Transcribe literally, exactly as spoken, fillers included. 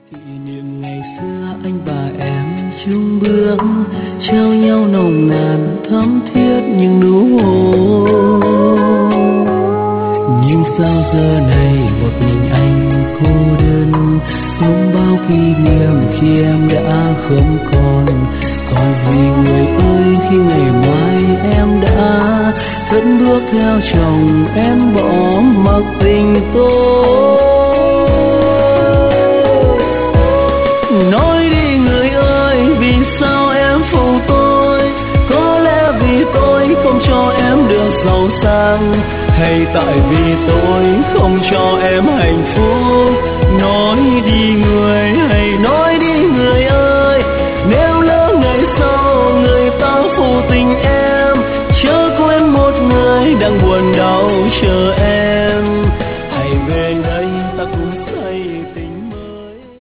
Kỷ niệm ngày xưa anh và em chung bước trao nhau nồng nàn thắm thiết những nụ hôn. Nhưng sao giờ này một mình anh cô đơn, sống bao kỷ niệm khi em đã không còn. Còn gì người ơi khi ngày mai em đã cất bước theo chồng, em bỏ mặc tình tôi. Nói đi người ơi, vì sao em phụ tôi? Có lẽ vì tôi không cho em được giàu sang, hay tại vì tôi không cho em hạnh phúc? Nói đi người